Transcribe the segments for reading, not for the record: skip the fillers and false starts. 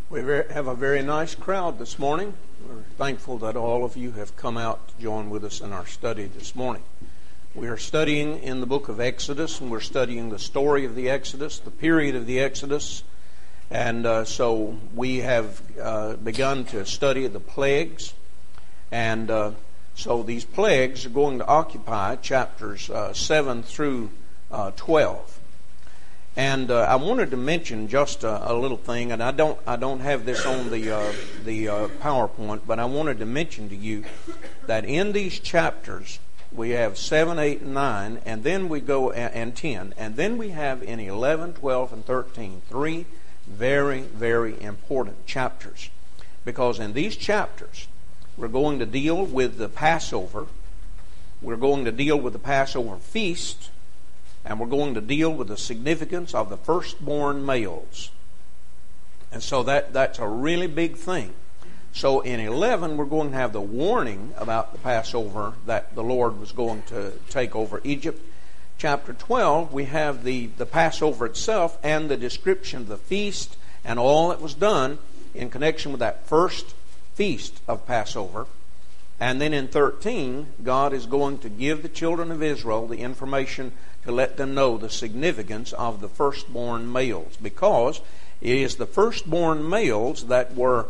Have a very nice crowd this morning. We're thankful that all of you have come out to join with us in our study this morning. We are studying in the book of Exodus, and we're studying the story of the Exodus, the period of the Exodus. And so we have begun to study the plagues. And so these plagues are going to occupy chapters 7 through 12. And I wanted to mention just a little thing, and I don't have this on the PowerPoint, but I wanted to mention to you that in these chapters we have 7, 8, and 9, and then we go and 10, and then we have in 11, 12, and 13 three very, very important chapters, because in these chapters we're going to deal with the Passover, we're going to deal with the Passover feast, and we're going to deal with the significance of the firstborn males. And so that's a really big thing. So in 11, we're going to have the warning about the Passover that the Lord was going to take over Egypt. Chapter 12, we have the Passover itself and the description of the feast and all that was done in connection with that first feast of Passover. And then in 13, God is going to give the children of Israel the information to let them know the significance of the firstborn males, because it is the firstborn males that were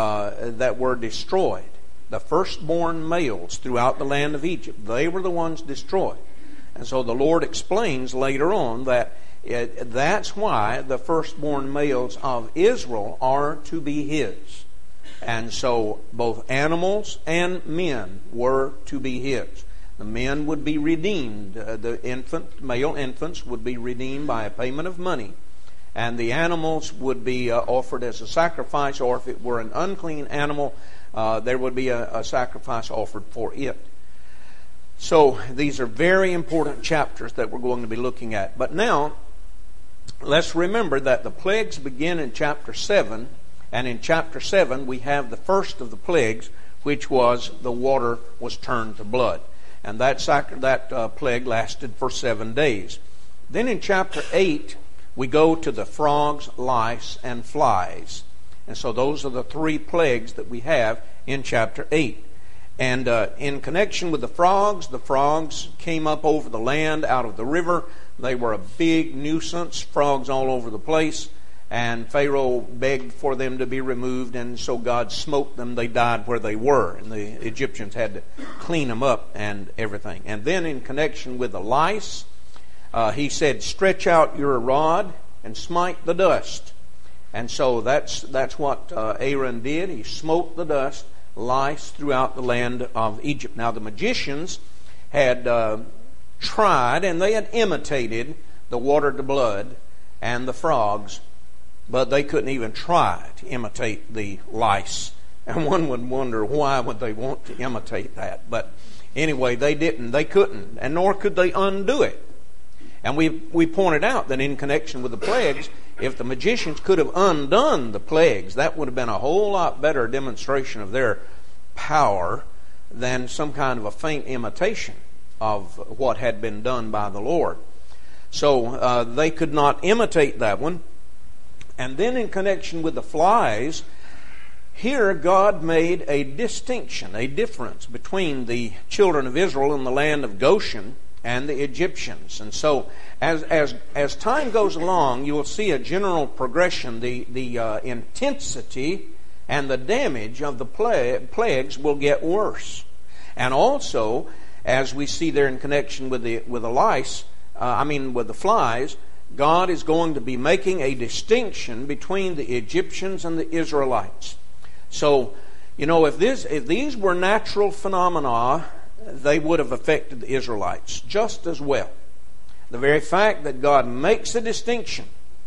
destroyed. The firstborn males throughout the land of Egypt, they were the ones destroyed. And so the Lord explains later on that that's why the firstborn males of Israel are to be His. And so both animals and men were to be His. The men would be redeemed. The male infants would be redeemed by a payment of money. And the animals would be offered as a sacrifice, or if it were an unclean animal, there would be a sacrifice offered for it. So these are very important chapters that we're going to be looking at. But now, let's remember that the plagues begin in chapter 7, and in chapter 7 we have the first of the plagues, which was the water was turned to blood. And that plague lasted for 7 days. Then in chapter 8, we go to the frogs, lice, and flies. And so those are the three plagues that we have in chapter 8. And in connection with the frogs came up over the land out of the river. They were a big nuisance, frogs all over the place. And Pharaoh begged for them to be removed, and so God smote them. They died where they were, and the Egyptians had to clean them up and everything. And then in connection with the lice, He said, "Stretch out your rod and smite the dust." And so that's what Aaron did. He smote the dust, lice throughout the land of Egypt. Now the magicians had tried, and they had imitated the water to blood and the frogs, but they couldn't even try to imitate the lice. And one would wonder, why would they want to imitate that? But anyway, they didn't. They couldn't. And nor could they undo it. And we pointed out that in connection with the plagues, if the magicians could have undone the plagues, that would have been a whole lot better demonstration of their power than some kind of a faint imitation of what had been done by the Lord. So they could not imitate that one. And then in connection with the flies, here God made a distinction, a difference between the children of Israel in the land of Goshen and the Egyptians. And so as time goes along, you will see a general progression. The intensity and the damage of the plagues will get worse. And also, as we see there in connection with the lice, with the flies, God is going to be making a distinction between the Egyptians and the Israelites. So, if these were natural phenomena, they would have affected the Israelites just as well. The very fact that God makes a distinction,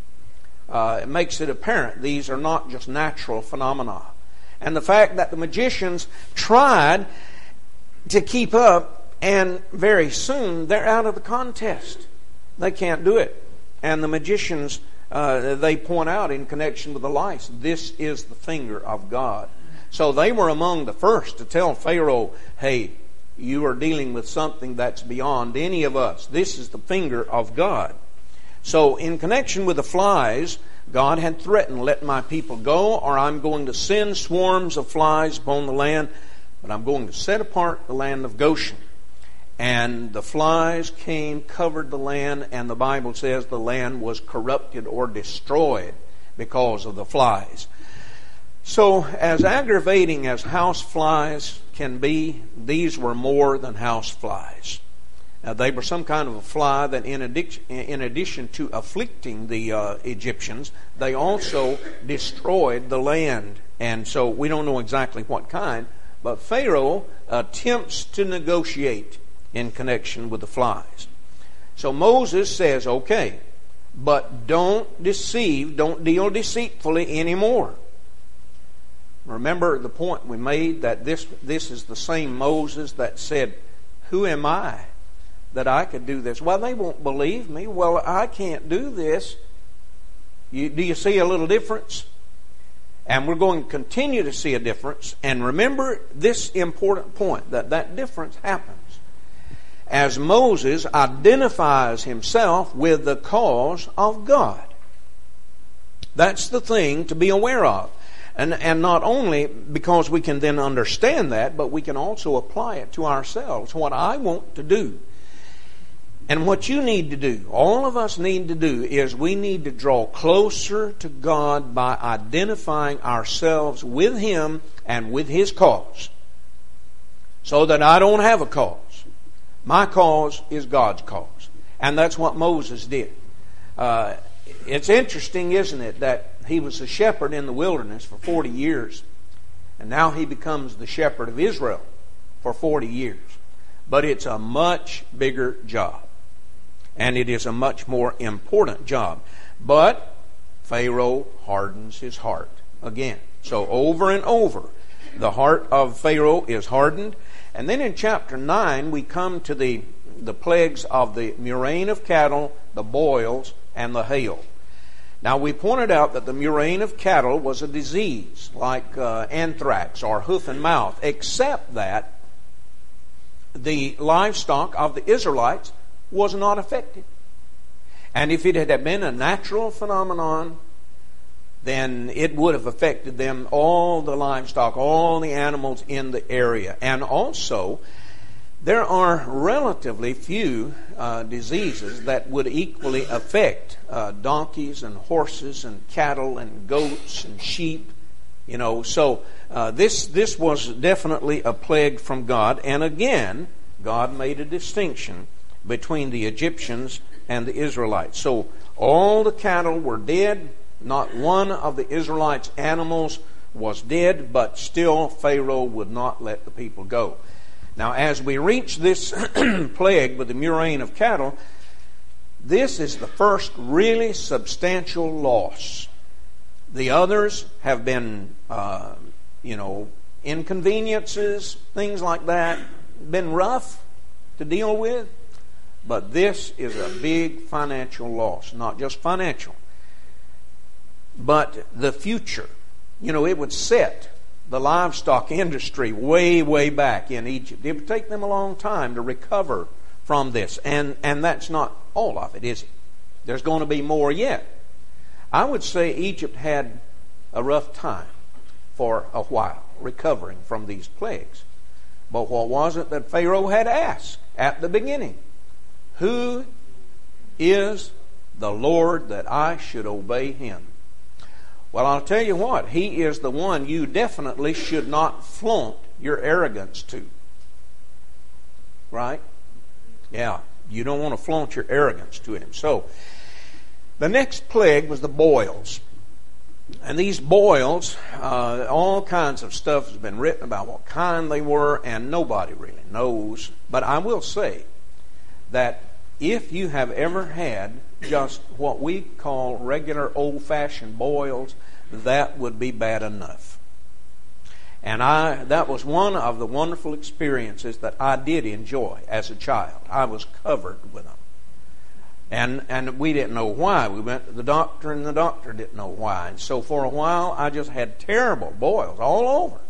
it makes it apparent these are not just natural phenomena. And the fact that the magicians tried to keep up, and very soon they're out of the contest. They can't do it. And the magicians, they point out in connection with the lice, this is the finger of God. So they were among the first to tell Pharaoh, hey, you are dealing with something that's beyond any of us. This is the finger of God. So in connection with the flies, God had threatened, let my people go, or I'm going to send swarms of flies upon the land, but I'm going to set apart the land of Goshen. And the flies came, covered the land, and the Bible says the land was corrupted or destroyed because of the flies. So, as aggravating as house flies can be, these were more than house flies. Now, they were some kind of a fly that in addition to afflicting the Egyptians, they also destroyed the land. And so we don't know exactly what kind, but Pharaoh attempts to negotiate in connection with the flies. So Moses says, okay, but don't deceive, don't deal deceitfully anymore. Remember the point we made that this is the same Moses that said, who am I that I could do this? Well, they won't believe me. Well, I can't do this. Do you see a little difference? And we're going to continue to see a difference. And remember this important point, that difference happens as Moses identifies himself with the cause of God. That's the thing to be aware of. And not only because we can then understand that, but we can also apply it to ourselves. What I want to do, and what you need to do, all of us need to do, is we need to draw closer to God by identifying ourselves with Him and with His cause. So that I don't have a cause. My cause is God's cause. And that's what Moses did. It's interesting, isn't it, that he was a shepherd in the wilderness for 40 years. And now he becomes the shepherd of Israel for 40 years. But it's a much bigger job. And it is a much more important job. But Pharaoh hardens his heart again. So over and over, the heart of Pharaoh is hardened. And then in chapter 9, we come to the plagues of the murrain of cattle, the boils, and the hail. Now, we pointed out that the murrain of cattle was a disease like anthrax or hoof and mouth, except that the livestock of the Israelites was not affected. And if it had been a natural phenomenon, then it would have affected them, all the livestock, all the animals in the area. And also, there are relatively few diseases that would equally affect donkeys and horses and cattle and goats and sheep. So this was definitely a plague from God. And again, God made a distinction between the Egyptians and the Israelites. So all the cattle were dead. Not one of the Israelites' animals was dead, but still Pharaoh would not let the people go. Now, as we reach this plague with the murrain of cattle, this is the first really substantial loss. The others have been, inconveniences, things like that, been rough to deal with. But this is a big financial loss. Not just financial, but the future. It would set the livestock industry way, way back in Egypt. It would take them a long time to recover from this. And that's not all of it, is it? There's going to be more yet. I would say Egypt had a rough time for a while recovering from these plagues. But what was it that Pharaoh had asked at the beginning? Who is the Lord that I should obey Him? Well, I'll tell you what, He is the one you definitely should not flaunt your arrogance to. Right? Yeah, you don't want to flaunt your arrogance to Him. So, the next plague was the boils. And these boils, all kinds of stuff has been written about what kind they were, and nobody really knows. But I will say that if you have ever had just what we call regular old-fashioned boils, that would be bad enough. And that was one of the wonderful experiences that I did enjoy as a child. I was covered with them. And we didn't know why. We went to the doctor, and the doctor didn't know why. And so for a while, I just had terrible boils all over.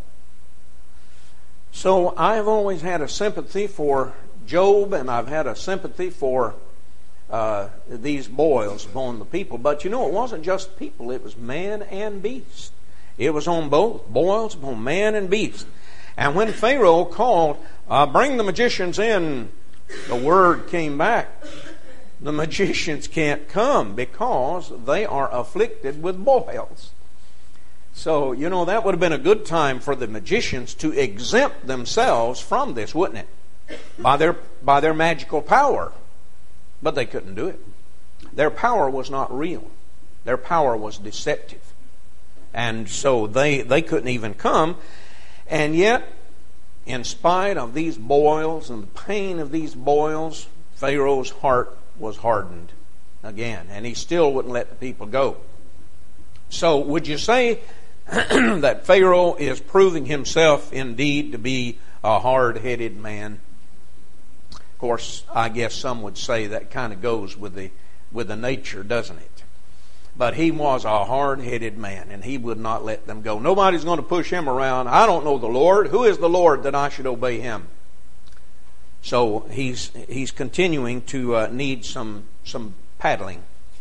So I've always had a sympathy for Job, and I've had a sympathy for these boils upon the people. But it wasn't just people, it was man and beast. It was on both, boils upon man and beast. And when Pharaoh called, bring the magicians in, the word came back, the magicians can't come because they are afflicted with boils. So, that would have been a good time for the magicians to exempt themselves from this, wouldn't it? By their magical power. But they couldn't do it. Their power was not real. Their power was deceptive. And so they couldn't even come. And yet, in spite of these boils and the pain of these boils, Pharaoh's heart was hardened again. And he still wouldn't let the people go. So would you say that Pharaoh is proving himself indeed to be a hard-headed man? Of course, I guess some would say that kind of goes with the nature, doesn't it? But he was a hard-headed man, and he would not let them go. Nobody's going to push him around. I don't know the Lord. Who is the Lord that I should obey him? So he's continuing to need some paddling.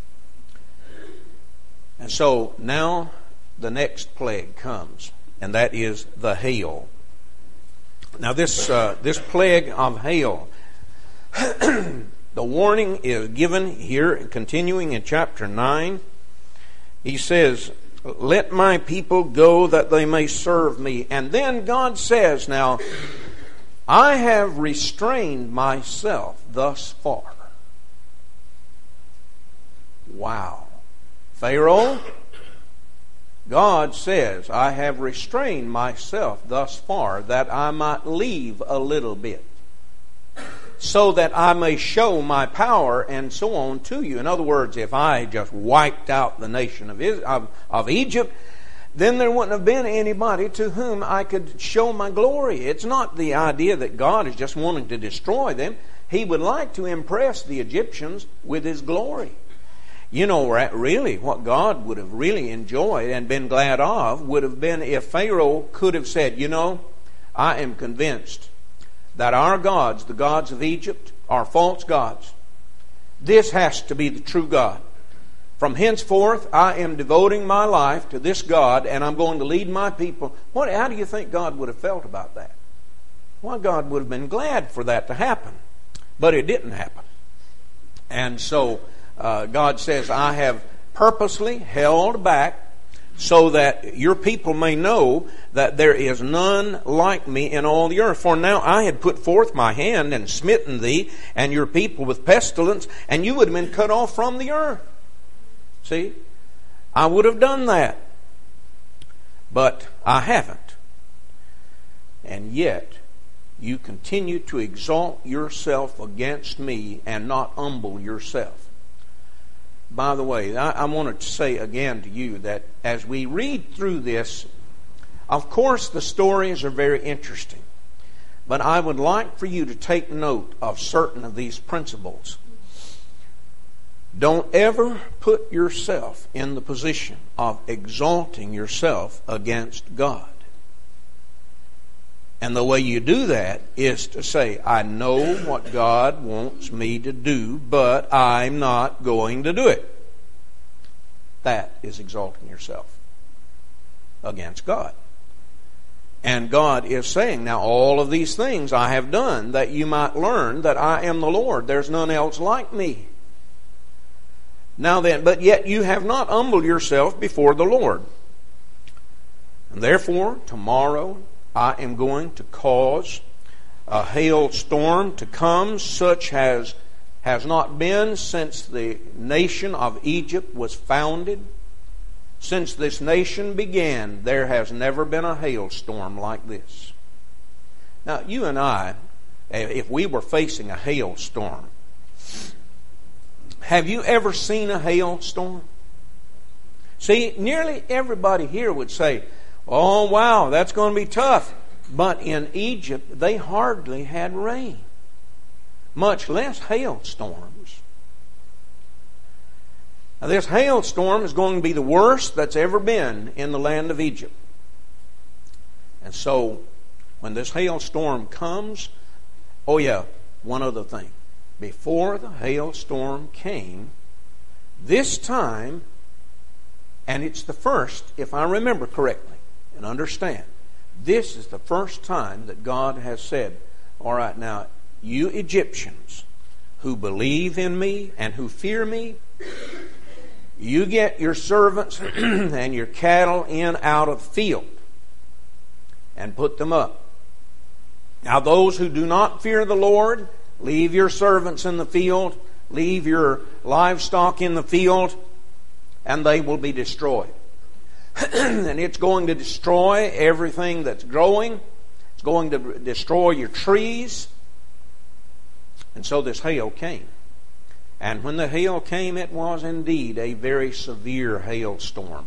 And so now the next plague comes, and that is the hail. Now this plague of hail, the warning is given here, continuing in chapter 9. He says, let my people go that they may serve me. And then God says, now, I have restrained myself thus far. Wow. Pharaoh, God says, I have restrained myself thus far that I might leave a little bit, so that I may show my power and so on to you. In other words, if I just wiped out the nation of Egypt, then there wouldn't have been anybody to whom I could show my glory. It's not the idea that God is just wanting to destroy them. He would like to impress the Egyptians with His glory. Really, what God would have really enjoyed and been glad of would have been if Pharaoh could have said, I am convinced that our gods, the gods of Egypt, are false gods. This has to be the true God. From henceforth, I am devoting my life to this God, and I'm going to lead my people. How do you think God would have felt about that? Well, God would have been glad for that to happen. But it didn't happen. And so God says, I have purposely held back so that your people may know that there is none like me in all the earth. For now I had put forth my hand and smitten thee and your people with pestilence, and you would have been cut off from the earth. See? I would have done that. But I haven't. And yet you continue to exalt yourself against me and not humble yourself. By the way, I wanted to say again to you that as we read through this, of course the stories are very interesting. But I would like for you to take note of certain of these principles. Don't ever put yourself in the position of exalting yourself against God. And the way you do that is to say, I know what God wants me to do, but I'm not going to do it. That is exalting yourself against God. And God is saying, now all of these things I have done that you might learn that I am the Lord. There's none else like me. Now then, but yet you have not humbled yourself before the Lord. And therefore, tomorrow I am going to cause a hailstorm to come such as has not been since the nation of Egypt was founded. Since this nation began, there has never been a hailstorm like this. Now, you and I, if we were facing a hailstorm, have you ever seen a hailstorm? See, nearly everybody here would say, oh, wow, that's going to be tough. But in Egypt, they hardly had rain, much less hailstorms. Now, this hailstorm is going to be the worst that's ever been in the land of Egypt. And so, when this hailstorm comes, one other thing. before the hailstorm came, this time, and it's the first, if I remember correctly, and understand, this is the first time that God has said, all right, now, you Egyptians who believe in me and who fear me, you get your servants and your cattle in out of the field and put them up. Now those who do not fear the Lord, leave your servants in the field, leave your livestock in the field, and they will be destroyed. And it's going to destroy everything that's growing. It's going to destroy your trees. And so this hail came. And when the hail came, it was indeed a very severe hailstorm.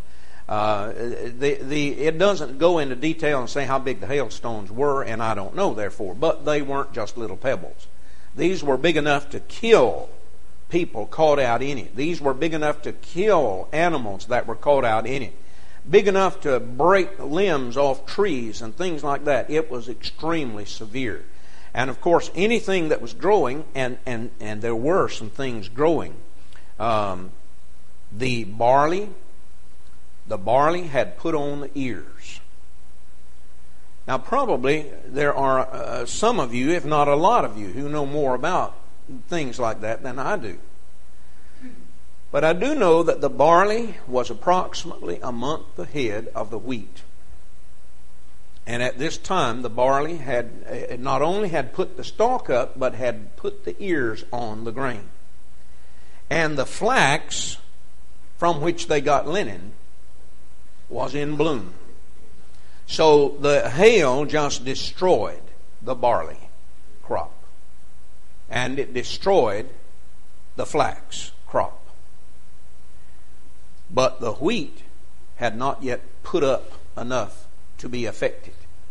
It doesn't go into detail and say how big the hailstones were, and I don't know, therefore. But they weren't just little pebbles. These were big enough to kill people caught out in it. These were big enough to kill animals that were caught out in it. Big enough to break limbs off trees and things like that. It was extremely severe. And of course, anything that was growing, and there were some things growing. The barley had put on the ears. Now probably there are some of you, if not a lot of you, who know more about things like that than I do. But I do know that the barley was approximately a month ahead of the wheat. And at this time, the barley had not only had put the stalk up, but had put the ears on the grain. And the flax from which they got linen was in bloom. So the hail just destroyed the barley crop. And it destroyed the flax crop. But the wheat had not yet put up enough to be affected.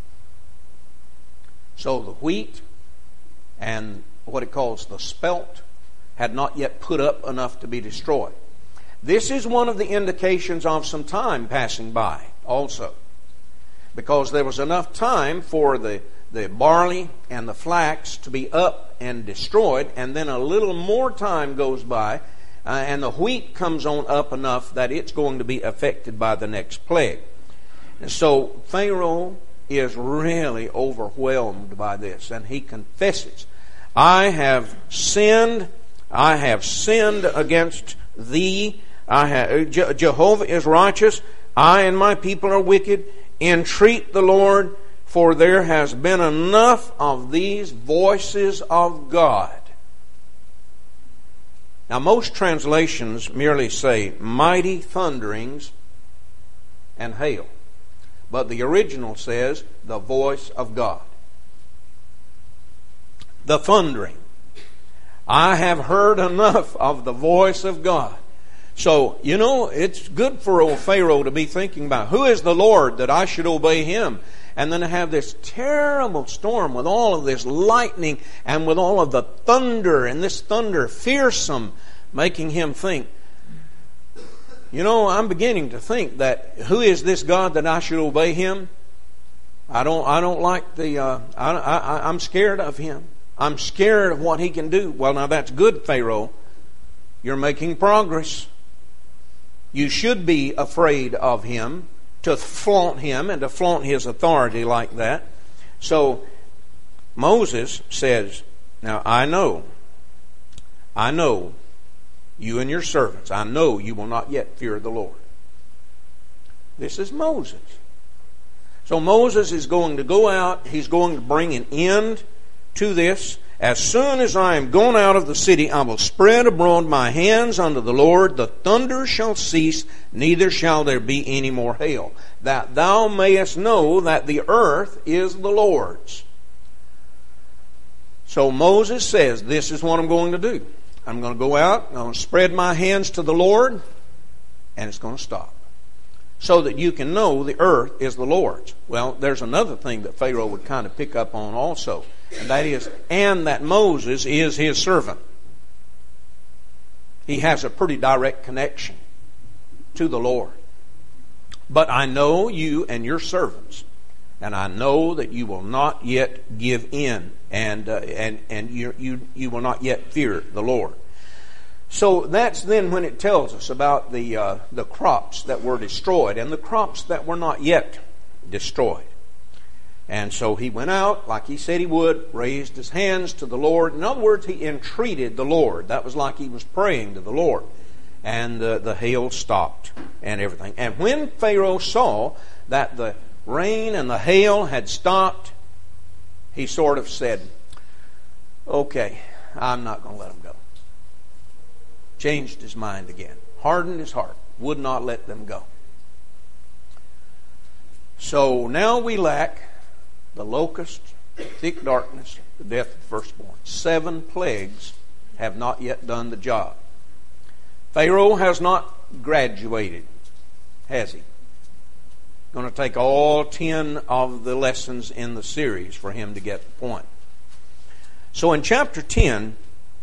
So the wheat and what it calls the spelt had not yet put up enough to be destroyed. This is one of the indications of some time passing by also. Because there was enough time for the barley and the flax to be up and destroyed, and then a little more time goes by, and the wheat comes on up enough that it's going to be affected by the next plague. And so Pharaoh is really overwhelmed by this, and he confesses, I have sinned against thee. Jehovah is righteous, I and my people are wicked. Entreat the Lord, for there has been enough of these voices of God. Now most translations merely say mighty thunderings and hail. But the original says the voice of God. The thundering. I have heard enough of the voice of God. So, it's good for old Pharaoh to be thinking about, who is the Lord that I should obey him? And then to have this terrible storm with all of this lightning and with all of the thunder, and this thunder fearsome, making him think, I'm beginning to think that who is this God that I should obey him? I don't like I'm scared of him. I'm scared of what he can do. Well, now that's good, Pharaoh. You're making progress. You should be afraid of him, to flaunt him and to flaunt his authority like that. So Moses says, now I know you and your servants, I know you will not yet fear the Lord. This is Moses. So Moses is going to go out, he's going to bring an end to this. As soon as I am gone out of the city, I will spread abroad my hands unto the Lord. The thunder shall cease, neither shall there be any more hail. That thou mayest know that the earth is the Lord's. So Moses says, this is what I'm going to do. I'm going to go out, I'm going to spread my hands to the Lord, and it's going to stop. So that you can know the earth is the Lord's. Well, there's another thing that Pharaoh would kind of pick up on also. And that is, and that Moses is his servant. He has a pretty direct connection to the Lord. But I know you and your servants and I know that you will not yet give in, and you will not yet fear the Lord. So that's then when it tells us about the crops that were destroyed and the crops that were not yet destroyed. And so he went out, like he said he would, raised his hands to the Lord. In other words, he entreated the Lord. That was like he was praying to the Lord. And the hail stopped and everything. And when Pharaoh saw that the rain and the hail had stopped, he sort of said, okay, I'm not going to let them go. Changed his mind again. Hardened his heart. Would not let them go. So now we lack the locust, thick darkness, the death of the firstborn. 7 plagues have not yet done the job. Pharaoh has not graduated, has he? Going to take all 10 of the lessons in the series for him to get the point. So in chapter 10,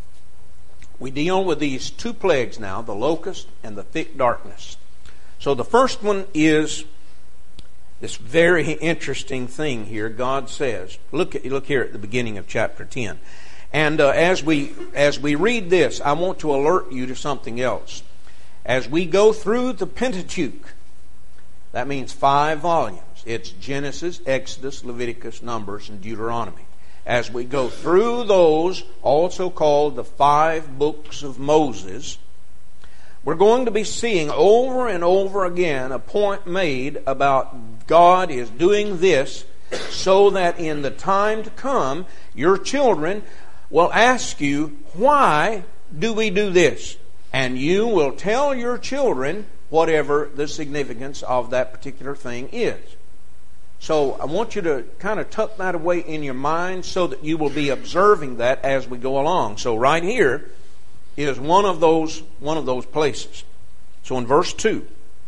we deal with these 2 plagues now, the locust and the thick darkness. So the first one is this very interesting thing here. God says, look here at the beginning of chapter 10. And as we read this, I want to alert you to something else. As we go through the Pentateuch, that means 5 volumes. It's Genesis, Exodus, Leviticus, Numbers, and Deuteronomy. As we go through those, also called the 5 books of Moses, we're going to be seeing over and over again a point made about God is doing this so that in the time to come, your children will ask you, why do we do this? And you will tell your children whatever the significance of that particular thing is. So I want you to kind of tuck that away in your mind so that you will be observing that as we go along. So right here is one of those places. So in verse 2,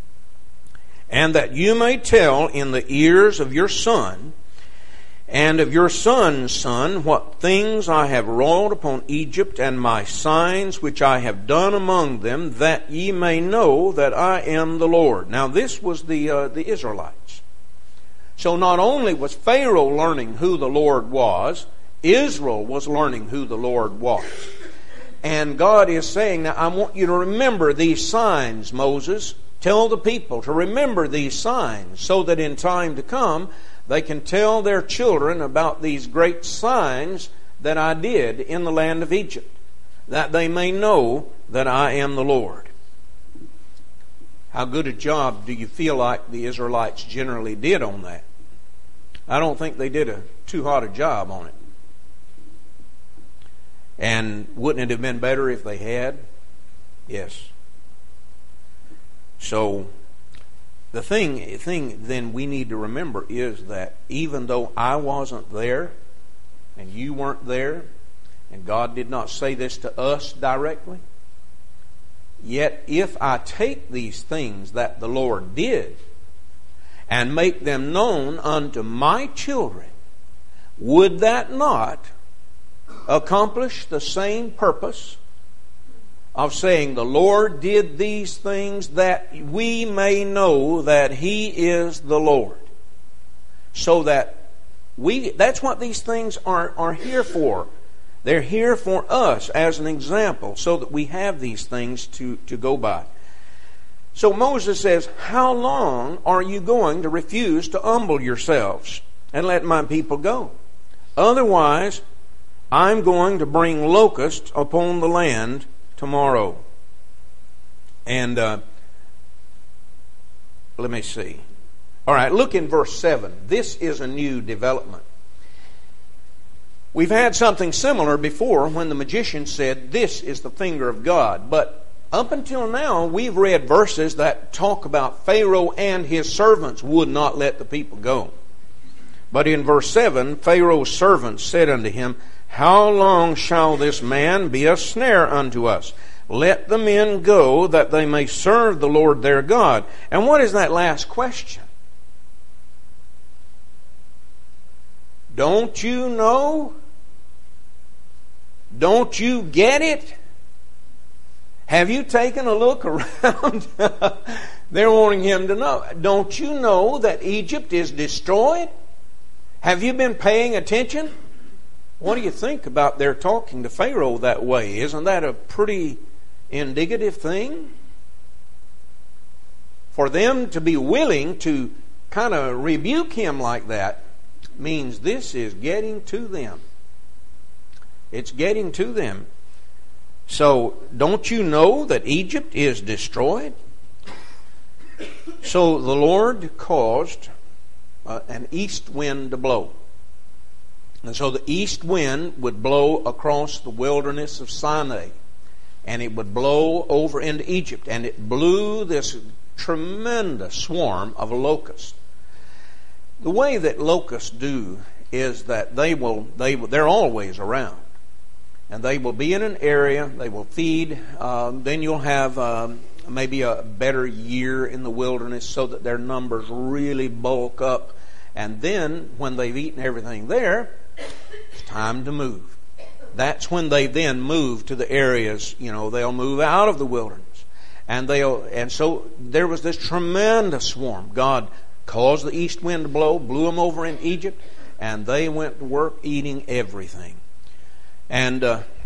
and that you may tell in the ears of your son and of your son's son what things I have wrought upon Egypt, and my signs which I have done among them, that ye may know that I am the Lord. Now this was the Israelites. So not only was Pharaoh learning who the Lord was, Israel was learning who the Lord was. And God is saying, now I want you to remember these signs, Moses. Tell the people to remember these signs so that in time to come they can tell their children about these great signs that I did in the land of Egypt, that they may know that I am the Lord. How good a job do you feel like the Israelites generally did on that? I don't think they did too hot a job on it. And wouldn't it have been better if they had? Yes. So the thing then we need to remember is that even though I wasn't there and you weren't there, and God did not say this to us directly, yet if I take these things that the Lord did and make them known unto my children, would that not accomplish the same purpose of saying the Lord did these things that we may know that He is the Lord? So that that's what these things are here for. They're here for us as an example, so that we have these things to go by. So Moses says, how long are you going to refuse to humble yourselves and let my people go? Otherwise, I'm going to bring locusts upon the land tomorrow. And let me see. All right, look in verse 7. This is a new development. We've had something similar before when the magician said, this is the finger of God. But up until now, we've read verses that talk about Pharaoh and his servants would not let the people go. But in verse 7, Pharaoh's servants said unto him, how long shall this man be a snare unto us? Let the men go, that they may serve the Lord their God. And what is that last question? Don't you know? Don't you get it? Have you taken a look around? They're wanting him to know. Don't you know that Egypt is destroyed? Have you been paying attention? What do you think about their talking to Pharaoh that way? Isn't that a pretty indicative thing? For them to be willing to kind of rebuke him like that means this is getting to them. It's getting to them. So, don't you know that Egypt is destroyed? So the Lord caused an east wind to blow. And so the east wind would blow across the wilderness of Sinai. And it would blow over into Egypt. And it blew this tremendous swarm of locusts. The way that locusts do is that they're always around. And they will be in an area, they will feed, then you'll have maybe a better year in the wilderness so that their numbers really bulk up. And then, when they've eaten everything there, it's time to move. That's when they then move to the areas, they'll move out of the wilderness. And so there was this tremendous swarm. God caused the east wind to blow, blew them over in Egypt, and they went to work eating everything. And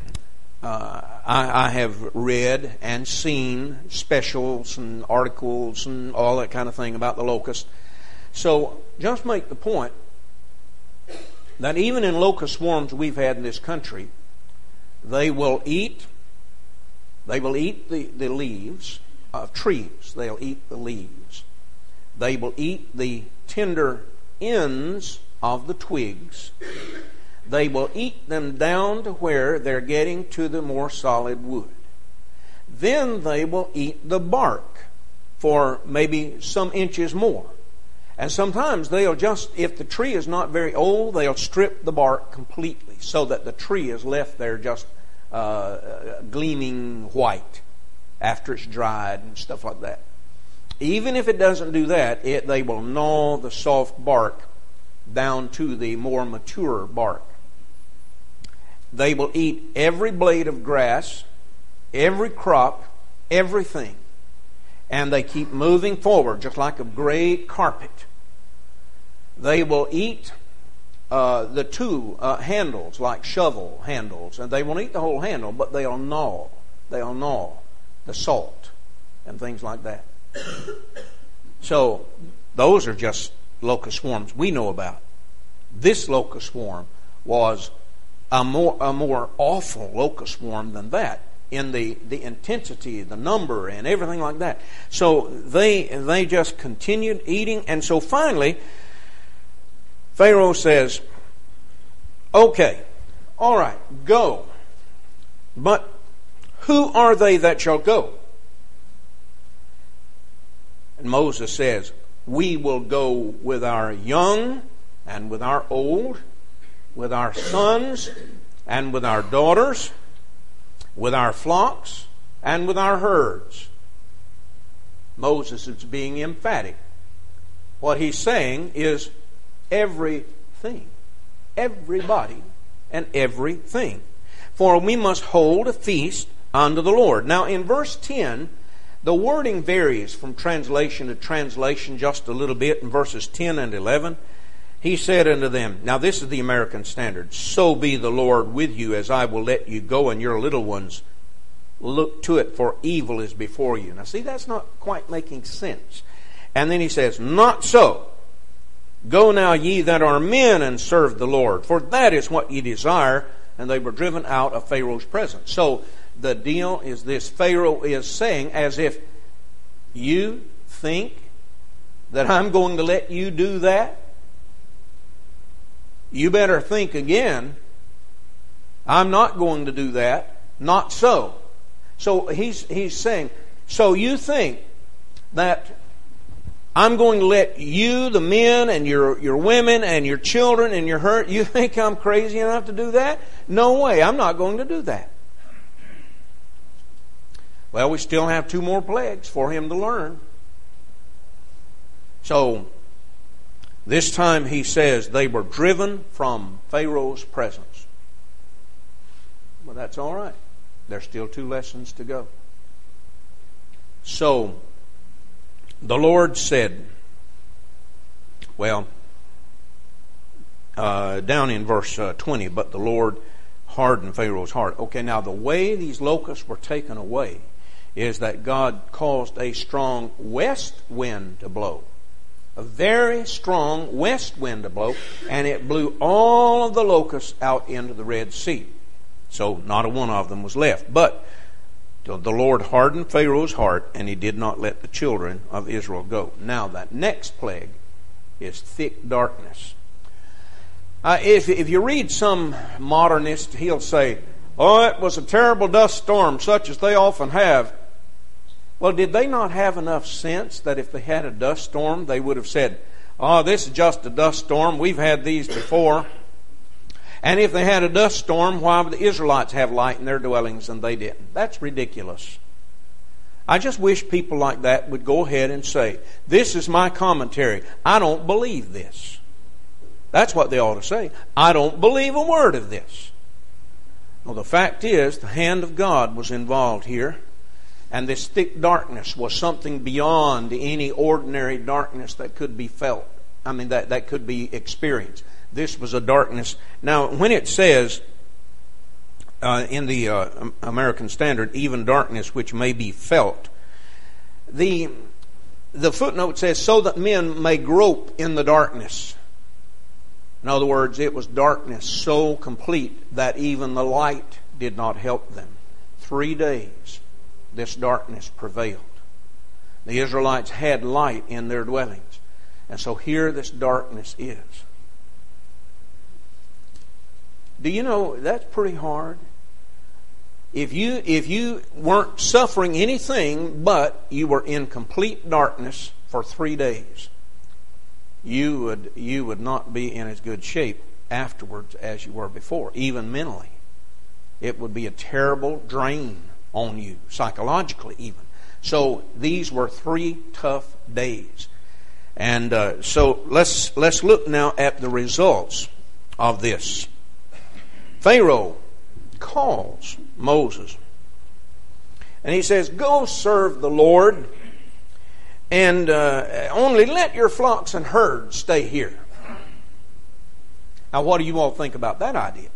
I have read and seen specials and articles and all that kind of thing about the locust. So just make the point that even in locust swarms we've had in this country, they will eat the leaves of trees. They'll eat the leaves. They will eat the tender ends of the twigs. They will eat them down to where they're getting to the more solid wood. Then they will eat the bark for maybe some inches more. And sometimes they'll just, if the tree is not very old, they'll strip the bark completely so that the tree is left there just gleaming white after it's dried and stuff like that. Even if it doesn't do that, they will gnaw the soft bark down to the more mature bark. They will eat every blade of grass, every crop, everything. And they keep moving forward just like a great carpet. They will eat the two handles, like shovel handles. And they won't eat the whole handle, but they'll gnaw. They'll gnaw the salt and things like that. So those are just locust swarms we know about. This locust swarm was a more awful locust swarm than that in the intensity, the number, and everything like that. So they just continued eating, and so finally Pharaoh says, "Okay, all right, go. But who are they that shall go?" And Moses says, "We will go with our young and with our old, with our sons and with our daughters, with our flocks and with our herds." Moses is being emphatic. What he's saying is everything, everybody and everything. For we must hold a feast unto the Lord. Now in verse 10, the wording varies from translation to translation just a little bit. In verses 10 and 11, he said unto them, now this is the American Standard, "So be the Lord with you, as I will let you go, and your little ones look to it, for evil is before you." Now see, that's not quite making sense. And then he says, "Not so. Go now ye that are men, and serve the Lord, for that is what ye desire." And they were driven out of Pharaoh's presence. So the deal is this: Pharaoh is saying, as if, you think that I'm going to let you do that? You better think again. I'm not going to do that. Not so. So he's saying, so you think that I'm going to let you, the men, and your women, and your children, and your herd, you think I'm crazy enough to do that? No way, I'm not going to do that. Well, we still have 2 more plagues for him to learn. So, this time he says they were driven from Pharaoh's presence. Well, that's all right. There's still 2 lessons to go. So, the Lord said, well, down in verse 20, but the Lord hardened Pharaoh's heart. Okay, now the way these locusts were taken away is that God caused a strong west wind to blow. A very strong west wind to blow, and it blew all of the locusts out into the Red Sea. So not a one of them was left. But the Lord hardened Pharaoh's heart, and he did not let the children of Israel go. Now that next plague is thick darkness. If you read some modernist, he'll say, "Oh, it was a terrible dust storm, such as they often have." Well, did they not have enough sense that if they had a dust storm, they would have said, "Oh, this is just a dust storm. We've had these before." And if they had a dust storm, why would the Israelites have light in their dwellings and they didn't? That's ridiculous. I just wish people like that would go ahead and say, "This is my commentary. I don't believe this." That's what they ought to say. "I don't believe a word of this." Well, the fact is, the hand of God was involved here. And this thick darkness was something beyond any ordinary darkness that could be felt. I mean, that could be experienced. This was a darkness. Now, when it says in the American Standard, even darkness which may be felt, the footnote says, so that men may grope in the darkness. In other words, it was darkness so complete that even the light did not help them. 3 days. This darkness prevailed. The Israelites had light in their dwellings. And so here this darkness is. Do you know, that's pretty hard. If you weren't suffering anything, but you were in complete darkness for 3 days, you would not be in as good shape afterwards as you were before, even mentally. It would be a terrible drain on you, psychologically even. So these were 3 tough days. And so let's look now at the results of this. Pharaoh calls Moses. And he says, "Go serve the Lord, and only let your flocks and herds stay here." Now, what do you all think about that idea?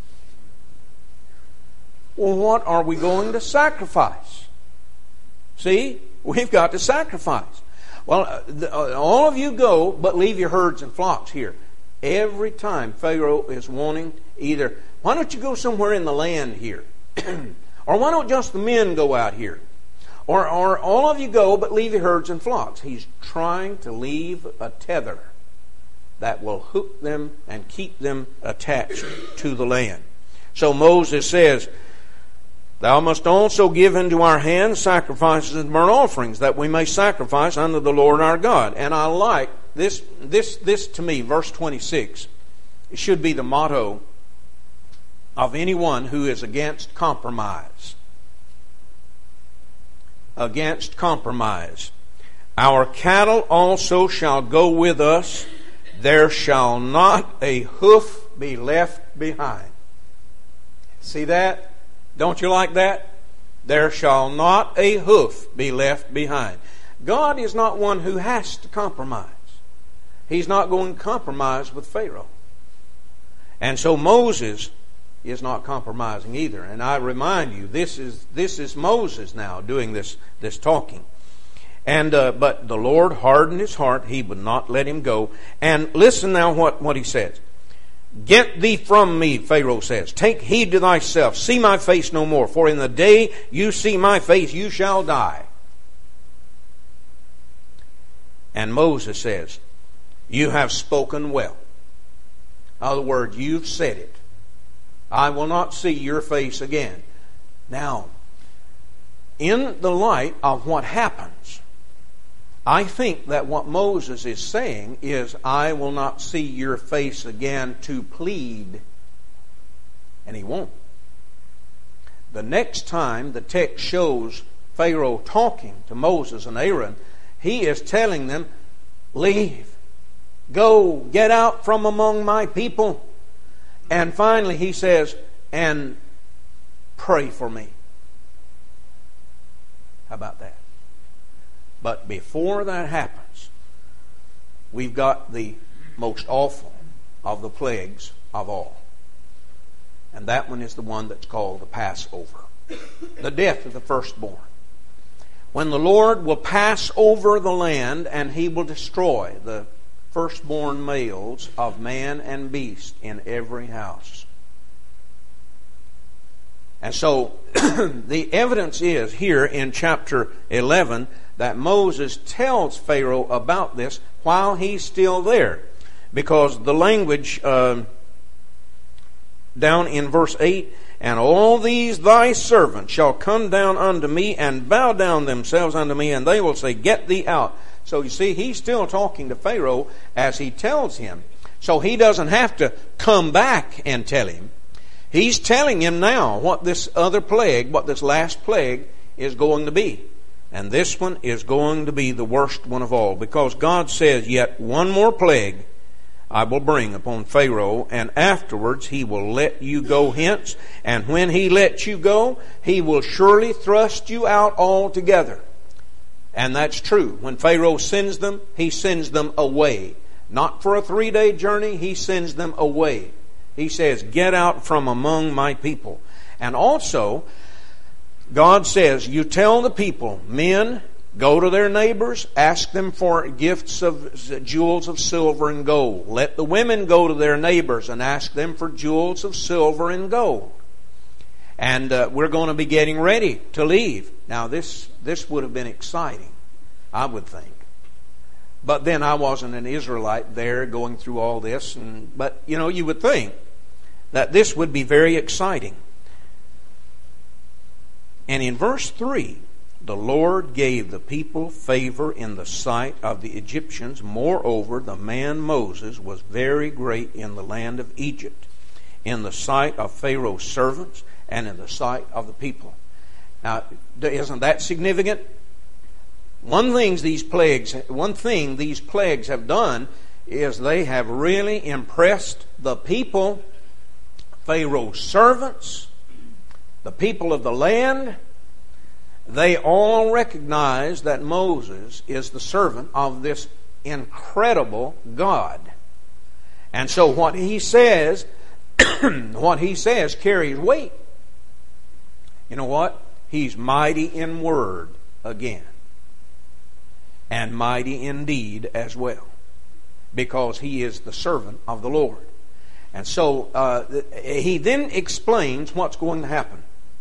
Well, what are we going to sacrifice? See, we've got to sacrifice. Well, all of you go, but leave your herds and flocks here. Every time Pharaoh is wanting either, why don't you go somewhere in the land here? Or why don't just the men go out here? Or all of you go, but leave your herds and flocks. He's trying to leave a tether that will hook them and keep them attached to the land. So Moses says, "Thou must also give into our hands sacrifices and burnt offerings, that we may sacrifice unto the Lord our God." And I like this to me, verse 26. It should be the motto of anyone who is against compromise. Against compromise. "Our cattle also shall go with us. There shall not a hoof be left behind." See that? Don't you like that? There shall not a hoof be left behind. God is not one who has to compromise. He's not going to compromise with Pharaoh. And so Moses is not compromising either. And I remind you, this is Moses now doing this talking. And but the Lord hardened his heart; he would not let him go. And listen now what he says. "Get thee from me," Pharaoh says. "Take heed to thyself. See my face no more. For in the day you see my face, you shall die." And Moses says, "You have spoken well." In other words, you've said it. I will not see your face again. Now, in the light of what happens, I think that what Moses is saying is, I will not see your face again to plead. And he won't. The next time the text shows Pharaoh talking to Moses and Aaron, he is telling them, leave. Go, get out from among my people. And finally he says, and pray for me. How about that? But before that happens, we've got the most awful of the plagues of all. And that one is the one that's called the Passover. The death of the firstborn. When the Lord will pass over the land and He will destroy the firstborn males of man and beast in every house. And so the evidence is here in chapter 11 that Moses tells Pharaoh about this while he's still there. Because the language down in verse 8, and all these thy servants shall come down unto me and bow down themselves unto me, and they will say, get thee out. So you see, he's still talking to Pharaoh as he tells him. So he doesn't have to come back and tell him. He's telling him now what this other plague, what this last plague is going to be. And this one is going to be the worst one of all. Because God says, yet one more plague I will bring upon Pharaoh, and afterwards he will let you go hence. And when he lets you go, he will surely thrust you out altogether. And that's true. When Pharaoh sends them, he sends them away. Not for a 3-day journey, he sends them away. He says, get out from among my people. And also, God says, you tell the people, men, go to their neighbors, ask them for gifts of jewels of silver and gold. Let the women go to their neighbors and ask them for jewels of silver and gold. And we're going to be getting ready to leave. Now this would have been exciting, I would think. But then I wasn't an Israelite there going through all this. But you would think that this would be very exciting. And in verse 3, the Lord gave the people favor in the sight of the Egyptians. Moreover, the man Moses was very great in the land of Egypt, in the sight of Pharaoh's servants and in the sight of the people. Now, isn't that significant? One thing these plagues have done is they have really impressed the people, Pharaoh's servants, the people of the land. They all recognize that Moses is the servant of this incredible God. And so what he says, carries weight. You know what? He's mighty in word again. And mighty in deed as well. Because he is the servant of the Lord. And so he then explains what's going to happen.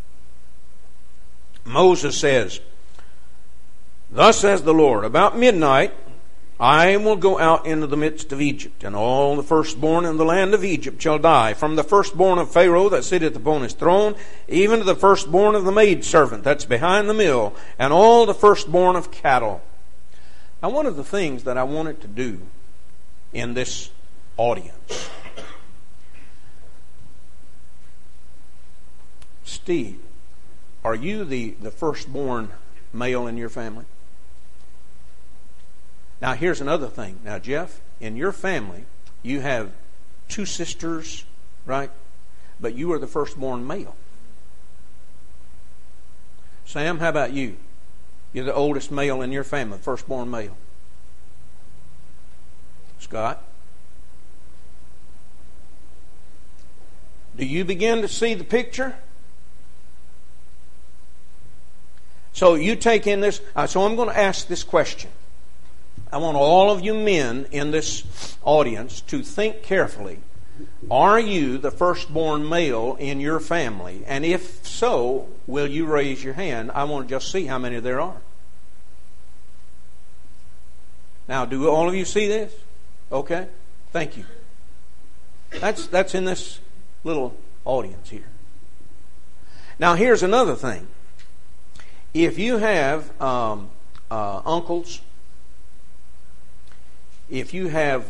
Moses says, thus says the Lord, about midnight I will go out into the midst of Egypt, and all the firstborn in the land of Egypt shall die, from the firstborn of Pharaoh that sitteth upon his throne, even to the firstborn of the maidservant that's behind the mill, and all the firstborn of cattle. Now, one of the things that I wanted to do in this audience, Steve, are you the firstborn male in your family? Now, here's another thing. Now, Jeff, in your family, you have 2 sisters, right? But you are the firstborn male. Sam, how about you? You're the oldest male in your family, firstborn male. Scott? Do you begin to see the picture? So you take in this. So I'm going to ask this question. I want all of you men in this audience to think carefully. Are you the firstborn male in your family? And if so, will you raise your hand? I want to just see how many there are. Now, do all of you see this? Okay. Thank you. That's in this little audience here. Now, here's another thing. If you have uncles, if you have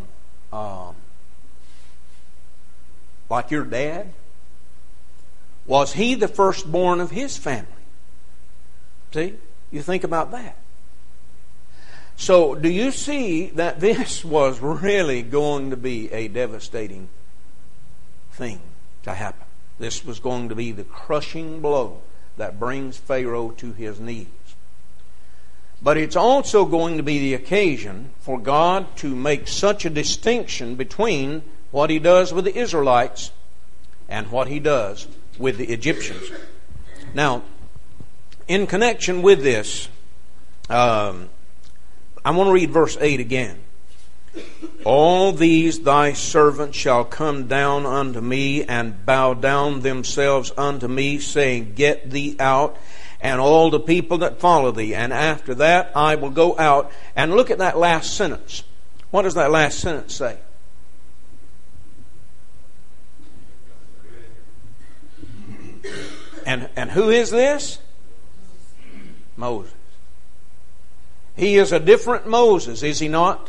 like your dad, was he the firstborn of his family? See? You think about that. So, do you see that this was really going to be a devastating thing to happen? This was going to be the crushing blow that brings Pharaoh to his knees. But it's also going to be the occasion for God to make such a distinction between what He does with the Israelites and what He does with the Egyptians. Now, in connection with this, I want to read verse 8 again. All these thy servants shall come down unto me and bow down themselves unto me, saying, Get thee out, and all the people that follow thee. And after that I will go out. And look at that last sentence. What does that last sentence say? And who is this? Moses. He is a different Moses, is he not?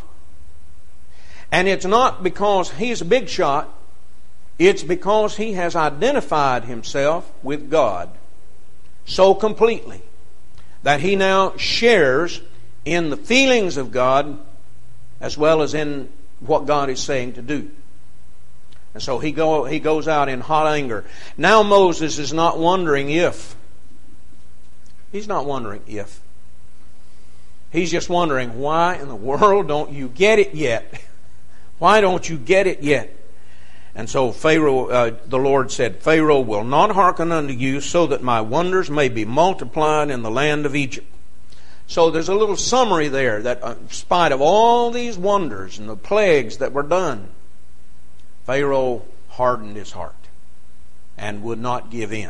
And it's not because he's a big shot. It's because he has identified himself with God so completely that he now shares in the feelings of God as well as in what God is saying to do. And so he goes out in hot anger. Now Moses is not wondering if. He's not wondering if. He's just wondering, why in the world don't you get it yet? Why don't you get it yet? And so Pharaoh, the Lord said, Pharaoh will not hearken unto you, so that my wonders may be multiplied in the land of Egypt. So there's a little summary there that in spite of all these wonders and the plagues that were done, Pharaoh hardened his heart and would not give in.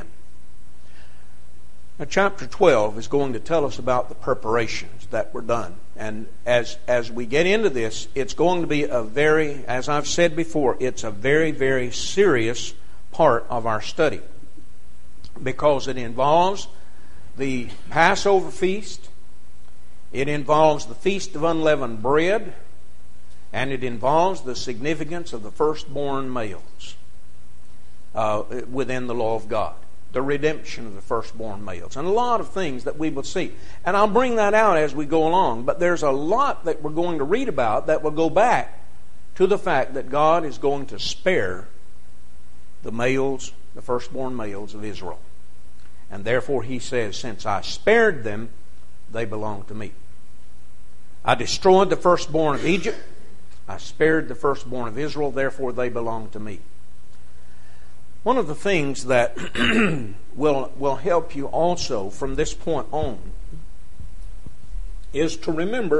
Now, chapter 12 is going to tell us about the preparations that were done. And as we get into this, it's going to be a very, as I've said before, it's a very, very serious part of our study. Because it involves the Passover feast, it involves the Feast of Unleavened Bread, and it involves the significance of the firstborn males within the law of God. The redemption of the firstborn males, and a lot of things that we will see. And I'll bring that out as we go along, but there's a lot that we're going to read about that will go back to the fact that God is going to spare the males, the firstborn males of Israel. And therefore He says, since I spared them, they belong to me. I destroyed the firstborn of Egypt, I spared the firstborn of Israel, therefore they belong to me. One of the things that will help you also from this point on is to remember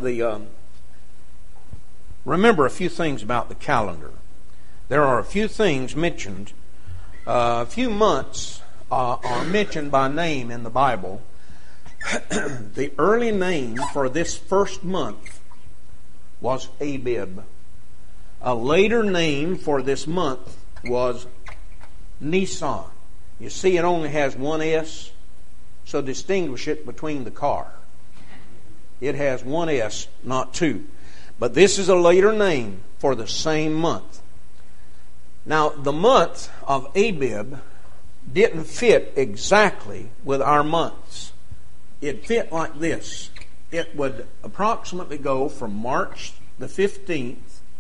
a few things about the calendar. There are a few things mentioned. A few months are mentioned by name in the Bible. The early name for this first month was Abib. A later name for this month was Nisan. You see, it only has one S, so distinguish it between the car. It has one S, not two. But this is a later name for the same month. Now, the month of Abib didn't fit exactly with our months. It fit like this. It would approximately go from March the 15th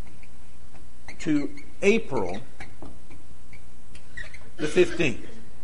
to April the 15th.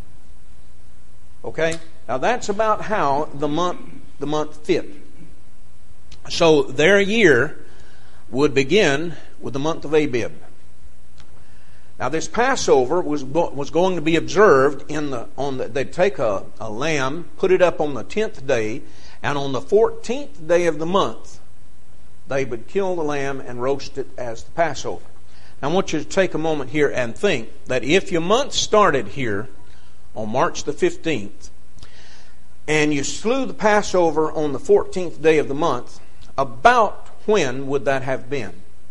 Okay? Now that's about how the month fit. So their year would begin with the month of Abib. Now this Passover was going to be observed they'd take a lamb, put it up on the 10th day, and on the 14th day of the month they would kill the lamb and roast it as the Passover. I want you to take a moment here and think that if your month started here on March the 15th and you slew the Passover on the 14th day of the month, about when would that have been?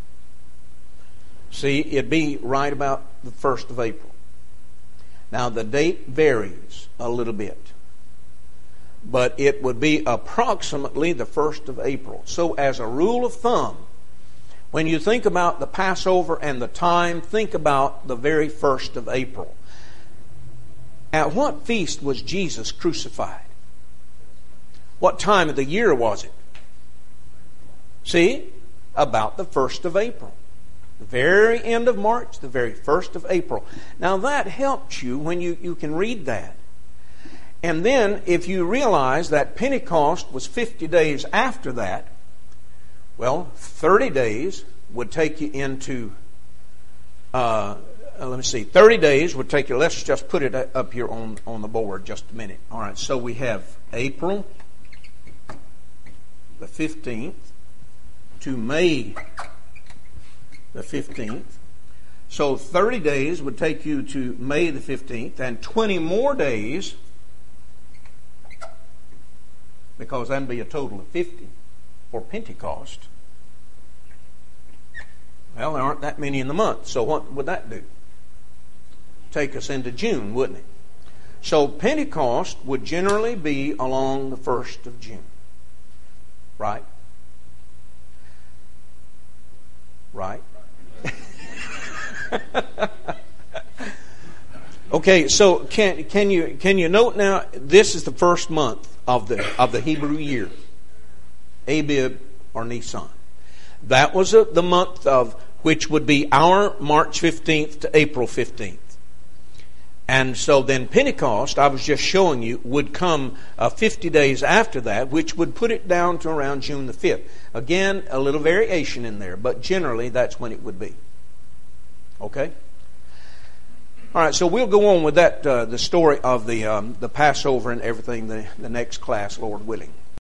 See, it'd be right about the 1st of April. Now the date varies a little bit, but it would be approximately the 1st of April. So as a rule of thumb, when you think about the Passover and the time, think about the very 1st of April. At what feast was Jesus crucified? What time of the year was it? See? About the 1st of April. The very end of March, the very 1st of April. Now that helps you when you can read that. And then if you realize that Pentecost was 50 days after that, well, 30 days would take you into let me see, 30 days would take you, let's just put it up here on the board just a minute. All right, so we have April the 15th to May the 15th. So 30 days would take you to May the 15th, and 20 more days, because that'd be a total of 50 for Pentecost. Well, there aren't that many in the month, so what would that do? Take us into June, wouldn't it? So Pentecost would generally be along the 1st of June. Right? Right? Okay, so can you note now, this is the first month of the Hebrew year. Abib or Nisan. That was the month of which would be our March 15th to April 15th. And so then Pentecost, I was just showing you, would come 50 days after that, which would put it down to around June the 5th. Again, a little variation in there, but generally that's when it would be. Okay? All right, so we'll go on with that, the story of the Passover and everything, the next class, Lord willing.